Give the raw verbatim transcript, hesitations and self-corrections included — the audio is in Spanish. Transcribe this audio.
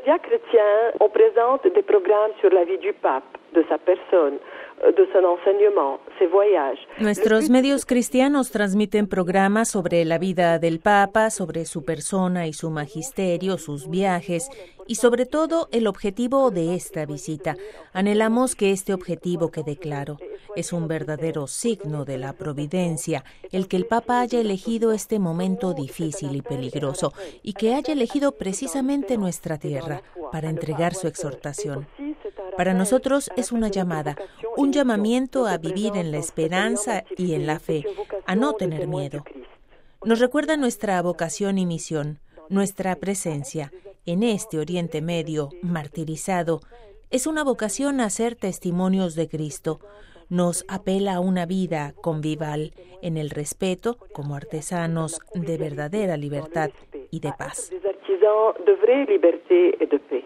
médias chrétiens, on présente des programmes sur la vie du pape, de sa personne, de son enseignement, ses voyages. Nuestros medios cristianos transmiten programas sobre la vida del Papa, sobre su persona y su magisterio, sus viajes y sobre todo el objetivo de esta visita. Anhelamos que este objetivo quede claro. Es un verdadero signo de la providencia el que el Papa haya elegido este momento difícil y peligroso y que haya elegido precisamente nuestra tierra para entregar su exhortación. Para nosotros es una llamada, un llamamiento a vivir en la esperanza y en la fe, a no tener miedo. Nos recuerda nuestra vocación y misión, nuestra presencia en este Oriente Medio martirizado. Es una vocación a ser testimonios de Cristo. Nos apela a una vida convival en el respeto como artesanos de verdadera libertad y de paz.